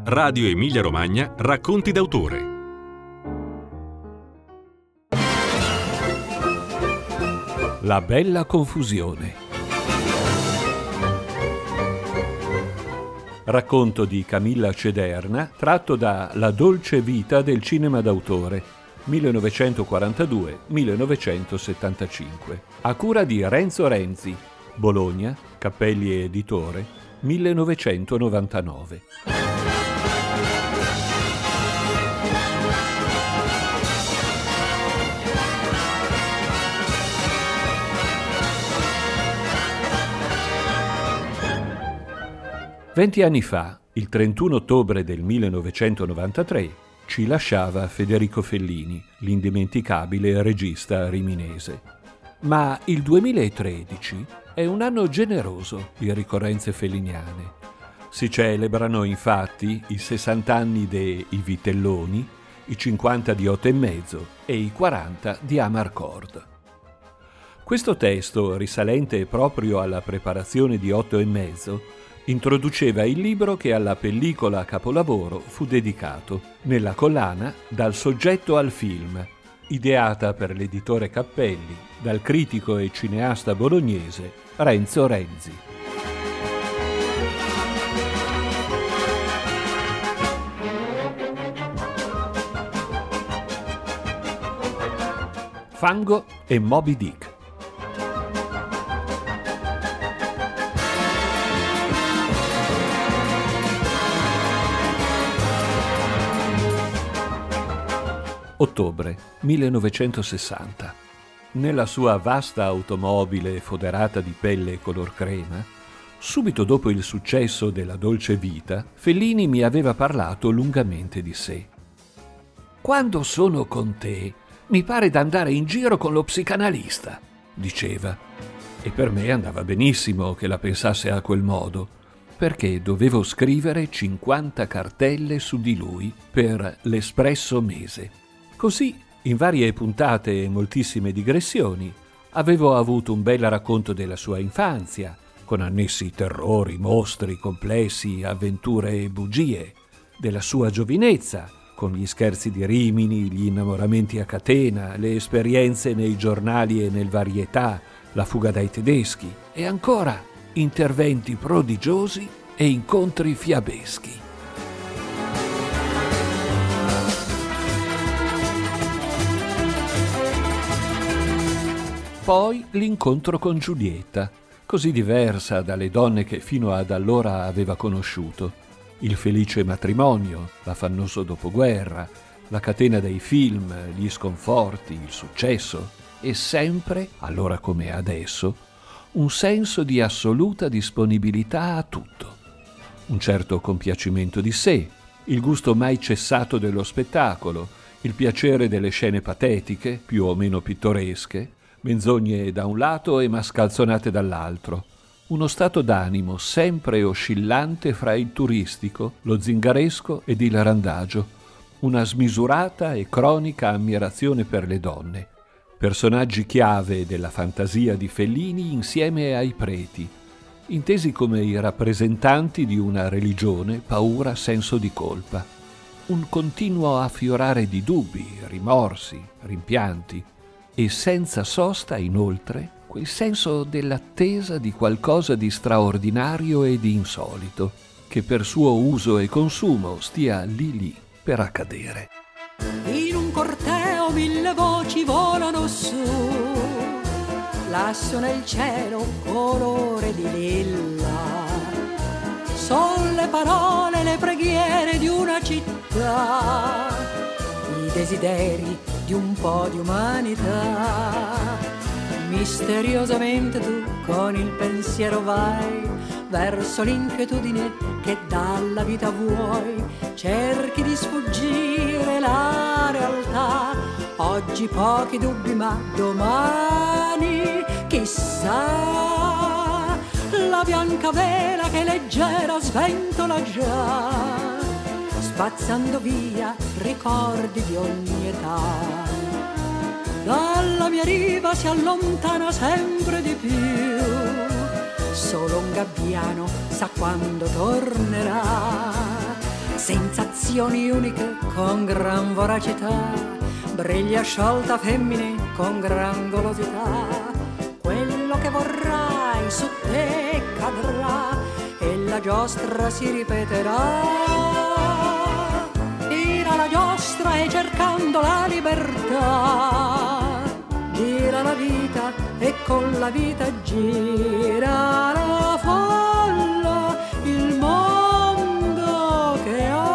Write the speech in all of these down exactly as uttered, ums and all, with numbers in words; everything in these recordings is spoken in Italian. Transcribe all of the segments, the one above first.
Radio Emilia Romagna Racconti d'autore. La bella confusione. Racconto di Camilla Cederna tratto da La dolce vita del cinema d'autore millenovecentoquarantadue millenovecentosettantacinque, a cura di Renzo Renzi, Bologna, Cappelli Editore, millenovecentonovantanove. Venti anni fa, il trentuno ottobre del millenovecentonovantatré, ci lasciava Federico Fellini, l'indimenticabile regista riminese. Ma il duemilatredici è un anno generoso di ricorrenze felliniane. Si celebrano infatti i sessanta anni de I Vitelloni, i cinquanta di Otto e mezzo e i quaranta di Amarcord. Questo testo, risalente proprio alla preparazione di Otto e mezzo, introduceva il libro che alla pellicola capolavoro fu dedicato, nella collana Dal soggetto al film, ideata per l'editore Cappelli dal critico e cineasta bolognese Renzo Renzi. Fango e Moby Dick. Ottobre millenovecentosessanta. Nella sua vasta automobile foderata di pelle color crema, subito dopo il successo della dolce vita, Fellini mi aveva parlato lungamente di sé. «Quando sono con te, mi pare d'andare in giro con lo psicanalista», diceva. E per me andava benissimo che la pensasse a quel modo, perché dovevo scrivere cinquanta cartelle su di lui per l'Espresso Mese. Così, in varie puntate e moltissime digressioni, avevo avuto un bel racconto della sua infanzia, con annessi terrori, mostri, complessi, avventure e bugie, della sua giovinezza, con gli scherzi di Rimini, gli innamoramenti a catena, le esperienze nei giornali e nel varietà, la fuga dai tedeschi, e ancora interventi prodigiosi e incontri fiabeschi. Poi l'incontro con Giulietta, così diversa dalle donne che fino ad allora aveva conosciuto. Il felice matrimonio, l'affannoso dopoguerra, la catena dei film, gli sconforti, il successo e sempre, allora come adesso, un senso di assoluta disponibilità a tutto. Un certo compiacimento di sé, il gusto mai cessato dello spettacolo, il piacere delle scene patetiche, più o meno pittoresche, menzogne da un lato e mascalzonate dall'altro. Uno stato d'animo sempre oscillante fra il turistico, lo zingaresco ed il randagio. Una smisurata e cronica ammirazione per le donne. Personaggi chiave della fantasia di Fellini insieme ai preti, intesi come i rappresentanti di una religione, paura, senso di colpa. Un continuo affiorare di dubbi, rimorsi, rimpianti, e senza sosta, inoltre, quel senso dell'attesa di qualcosa di straordinario e di insolito, che per suo uso e consumo stia lì lì per accadere. In un corteo mille voci volano su, lassù nel cielo colore di lilla. Son le parole, le preghiere di una città, i desideri di un po' di umanità. Misteriosamente tu con il pensiero vai verso l'inquietudine che dalla vita vuoi. Cerchi di sfuggire la realtà. Oggi pochi dubbi ma domani chissà. La bianca vela che leggera sventola già, spazzando via ricordi di ogni età. Dalla mia riva si allontana sempre di più, solo un gabbiano sa quando tornerà. sensazioni uniche con gran voracità, briglia sciolta femmine con gran golosità. Quello che vorrai su te cadrà e la giostra si ripeterà. Tira la giostra e cercando la libertà, gira la vita e con la vita gira la folla, il mondo che ha.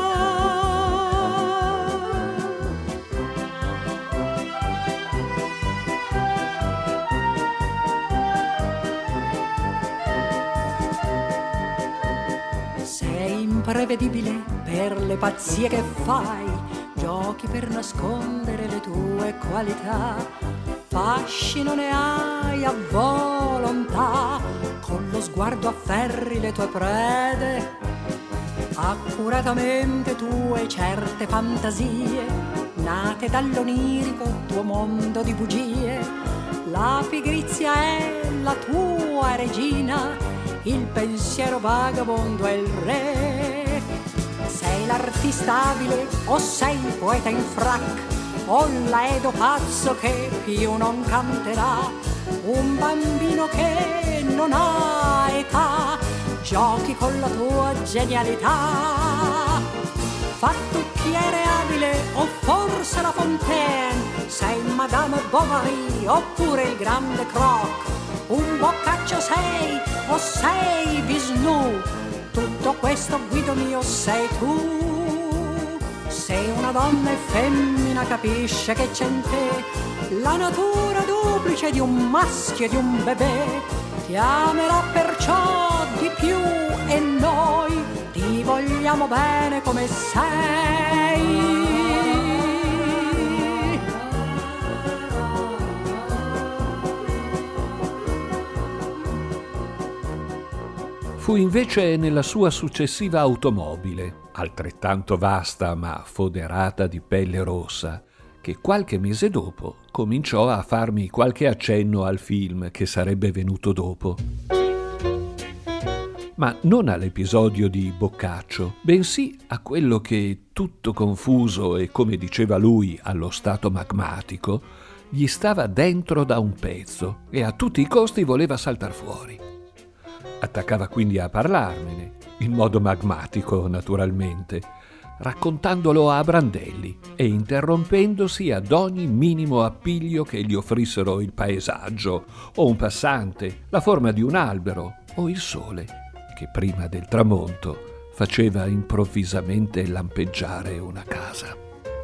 Sei imprevedibile per le pazzie che fai, giochi per nascondere le tue qualità, fascino ne hai a volontà, con lo sguardo afferri le tue prede, accuratamente tue certe fantasie, nate dall'onirico tuo mondo di bugie. La pigrizia è la tua regina, il pensiero vagabondo è il re. Sei l'artista abile o sei il poeta in frac, o l'aedo pazzo che più non canterà, un bambino che non ha età, giochi con la tua genialità. Fattucchiere abile o forse la Fontaine, sei Madame Bovary oppure il grande Croc, un boccaccio sei o sei Visnù, tutto questo Guido mio sei tu. Sei una donna e femmina, capisce che c'è in te la natura duplice di un maschio e di un bebè. Ti amerà perciò di più e noi ti vogliamo bene come sei. Fu invece nella sua successiva automobile, altrettanto vasta ma foderata di pelle rossa, che qualche mese dopo cominciò a farmi qualche accenno al film che sarebbe venuto dopo. Ma non all'episodio di Boccaccio, bensì a quello che, tutto confuso e come diceva lui allo stato magmatico, gli stava dentro da un pezzo e a tutti i costi voleva saltar fuori. Attaccava quindi a parlarmene, in modo magmatico naturalmente, raccontandolo a brandelli e interrompendosi ad ogni minimo appiglio che gli offrissero il paesaggio, o un passante, la forma di un albero, o il sole, che prima del tramonto faceva improvvisamente lampeggiare una casa.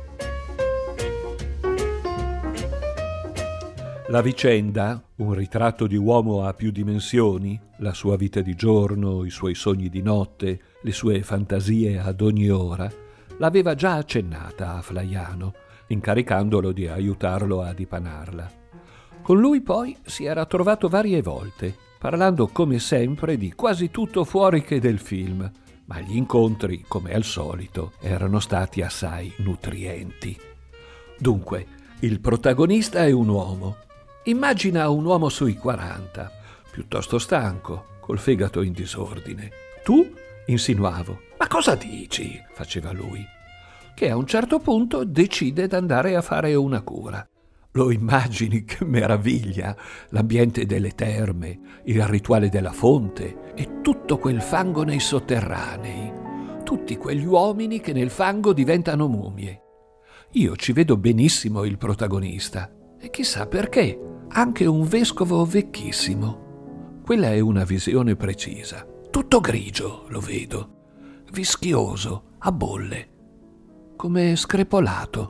La vicenda, un ritratto di uomo a più dimensioni, la sua vita di giorno, i suoi sogni di notte, le sue fantasie ad ogni ora, l'aveva già accennata a Flaiano, incaricandolo di aiutarlo a dipanarla. Con lui poi si era trovato varie volte, parlando come sempre di quasi tutto fuori che del film, ma gli incontri, come al solito, erano stati assai nutrienti. Dunque, il protagonista è un uomo. Immagina un uomo sui quaranta, piuttosto stanco, col fegato in disordine. Tu? Insinuavo. Ma cosa dici? Faceva lui. Che a un certo punto decide d'andare a fare una cura. Lo immagini, che meraviglia! L'ambiente delle terme, il rituale della fonte e tutto quel fango nei sotterranei. Tutti quegli uomini che nel fango diventano mumie. Io ci vedo benissimo il protagonista. E chissà perché, anche un vescovo vecchissimo. Quella è una visione precisa. Tutto grigio, lo vedo. Vischioso, a bolle. Come screpolato.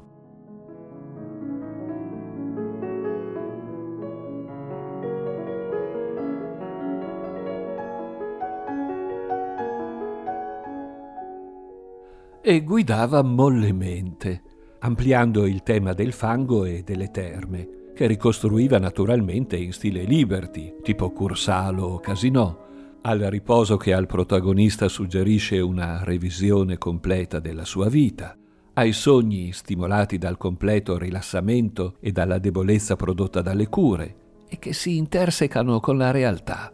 E guidava mollemente, ampliando il tema del fango e delle terme, che ricostruiva naturalmente in stile Liberty, tipo Cursalo o Casinò, al riposo che al protagonista suggerisce una revisione completa della sua vita, ai sogni stimolati dal completo rilassamento e dalla debolezza prodotta dalle cure, e che si intersecano con la realtà.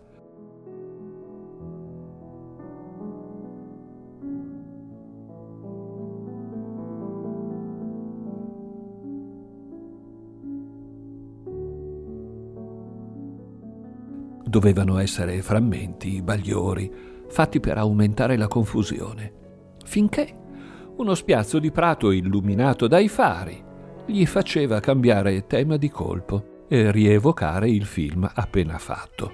dovevano essere frammenti, bagliori, fatti per aumentare la confusione, finché uno spiazzo di prato illuminato dai fari gli faceva cambiare tema di colpo e rievocare il film appena fatto.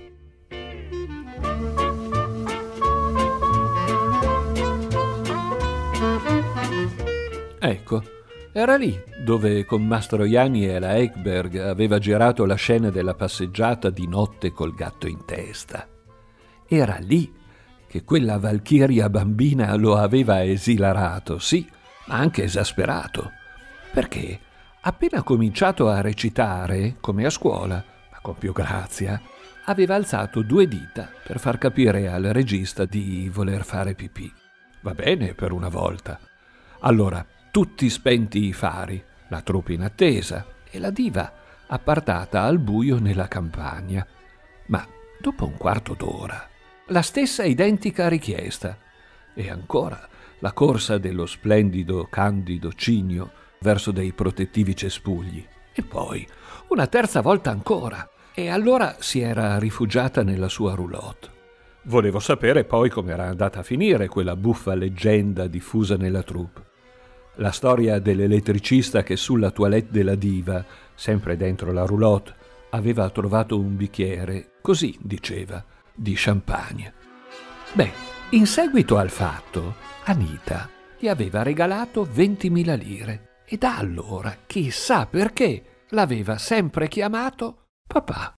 Ecco, era lì dove con Mastroianni e la Ekberg aveva girato la scena della passeggiata di notte col gatto in testa. Era lì che quella valchiria bambina lo aveva esilarato, sì, ma anche esasperato, perché appena cominciato a recitare, come a scuola, ma con più grazia, aveva alzato due dita per far capire al regista di voler fare pipì. Va bene per una volta. Allora, tutti spenti i fari, la troupe in attesa e la diva appartata al buio nella campagna. Ma dopo un quarto d'ora, la stessa identica richiesta. E ancora la corsa dello splendido candido cigno verso dei protettivi cespugli. E poi una terza volta ancora. E allora si era rifugiata nella sua roulotte. Volevo sapere poi come era andata a finire quella buffa leggenda diffusa nella troupe. La storia dell'elettricista che sulla toilette della diva, sempre dentro la roulotte, aveva trovato un bicchiere, così diceva, di champagne. Beh, in seguito al fatto, Anita gli aveva regalato ventimila lire e da allora, chissà perché, l'aveva sempre chiamato papà.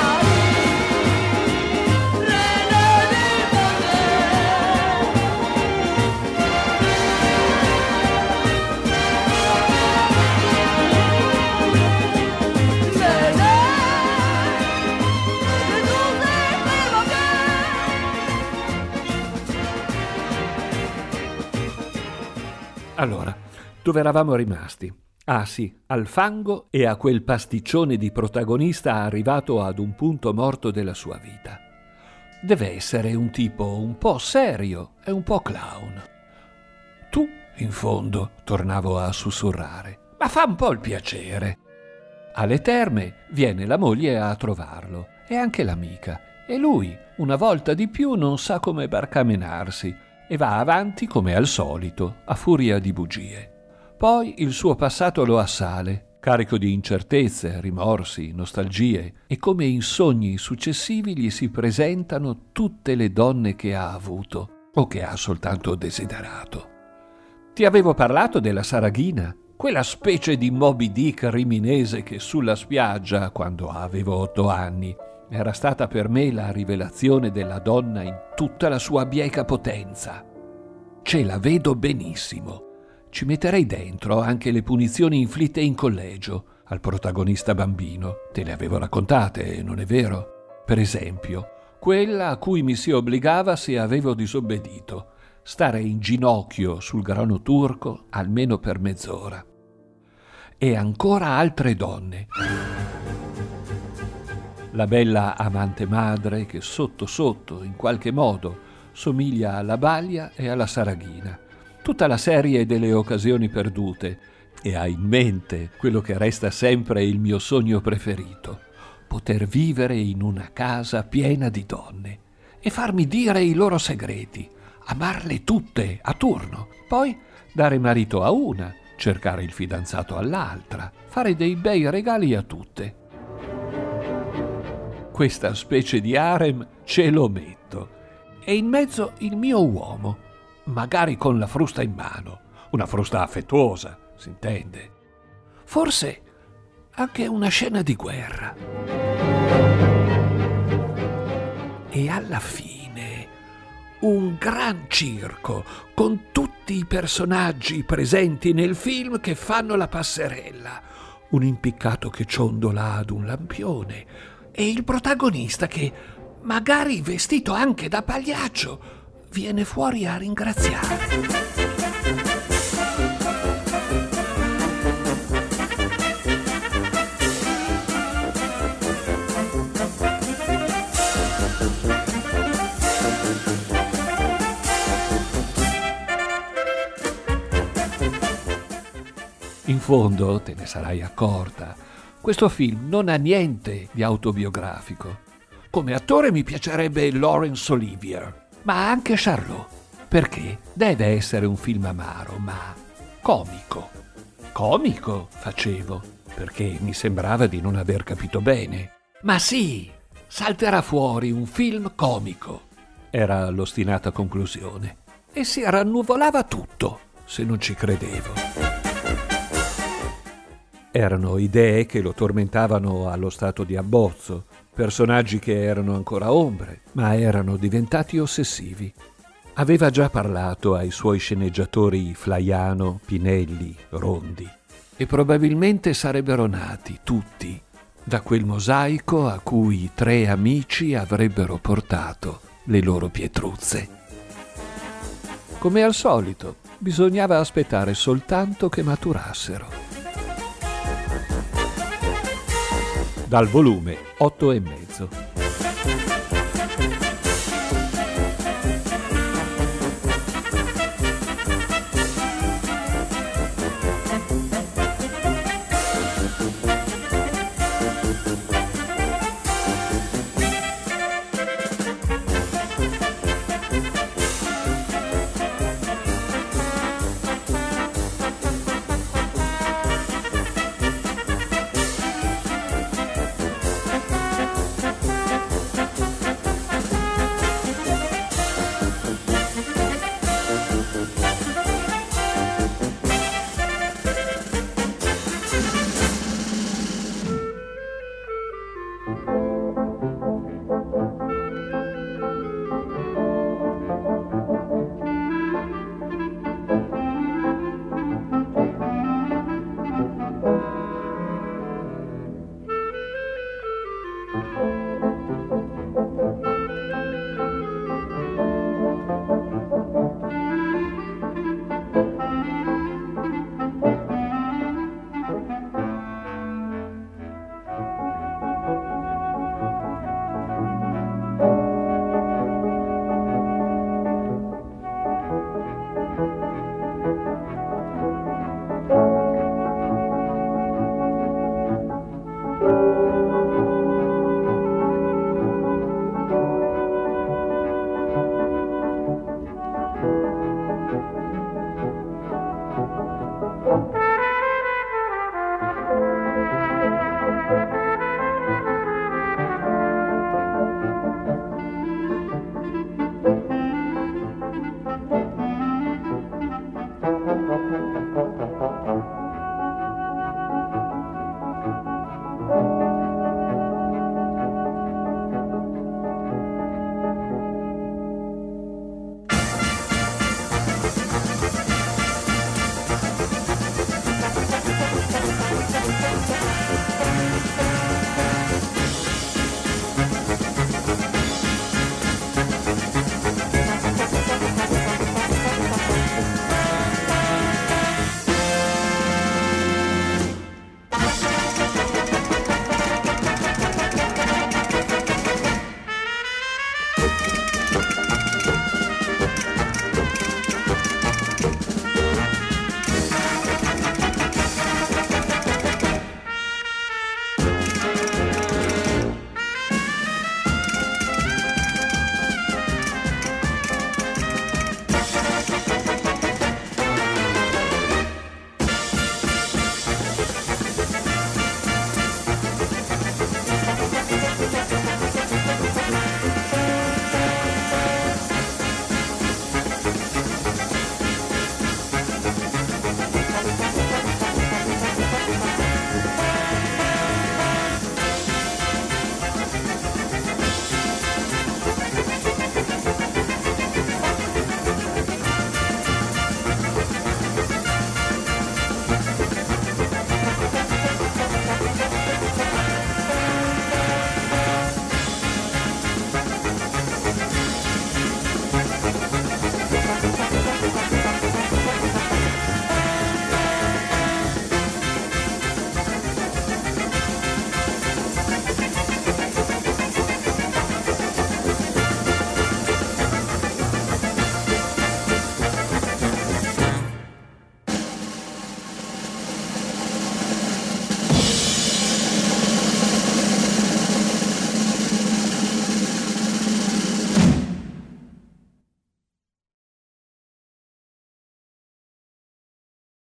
Allora, dove eravamo rimasti? Ah sì, al fango e a quel pasticcione di protagonista arrivato ad un punto morto della sua vita. Deve essere un tipo un po' serio e un po' clown. Tu, in fondo, tornavo a sussurrare, ma fa un po' il piacere. Alle terme viene la moglie a trovarlo e anche l'amica, e lui, una volta di più, non sa come barcamenarsi e va avanti come al solito, a furia di bugie. Poi il suo passato lo assale, carico di incertezze, rimorsi, nostalgie, e come in sogni successivi gli si presentano tutte le donne che ha avuto o che ha soltanto desiderato. Ti avevo parlato della Saraghina, quella specie di Moby Dick riminese che sulla spiaggia, quando avevo otto anni, era stata per me la rivelazione della donna in tutta la sua bieca potenza. Ce la vedo benissimo. Ci metterei dentro anche le punizioni inflitte in collegio al protagonista bambino. Te le avevo raccontate, non è vero? Per esempio, quella a cui mi si obbligava se avevo disobbedito, stare in ginocchio sul grano turco almeno per mezz'ora. E ancora altre donne. La bella amante madre che sotto sotto, in qualche modo, somiglia alla Baglia e alla Saraghina. Tutta la serie delle occasioni perdute e ha in mente quello che resta sempre il mio sogno preferito, poter vivere in una casa piena di donne e farmi dire i loro segreti, amarle tutte a turno, poi dare marito a una, cercare il fidanzato all'altra, fare dei bei regali a tutte. Questa specie di harem ce lo metto. E in mezzo il mio uomo, magari con la frusta in mano, una frusta affettuosa, si intende. Forse anche una scena di guerra. E alla fine un gran circo con tutti i personaggi presenti nel film che fanno la passerella. Un impiccato che ciondola ad un lampione e il protagonista che, magari vestito anche da pagliaccio, viene fuori a ringraziare. In fondo, te ne sarai accorta, questo film non ha niente di autobiografico. Come attore mi piacerebbe Laurence Olivier, ma anche Charlot, perché deve essere un film amaro, ma comico. Comico, facevo, perché mi sembrava di non aver capito bene. Ma sì, salterà fuori un film comico, era l'ostinata conclusione, e si rannuvolava tutto se non ci credevo. Erano idee che lo tormentavano allo stato di abbozzo, personaggi che erano ancora ombre, ma erano diventati ossessivi. Aveva già parlato ai suoi sceneggiatori Flaiano, Pinelli, Rondi, e probabilmente sarebbero nati tutti da quel mosaico a cui tre amici avrebbero portato le loro pietruzze. Come al solito, bisognava aspettare soltanto che maturassero. Dal volume otto e mezzo.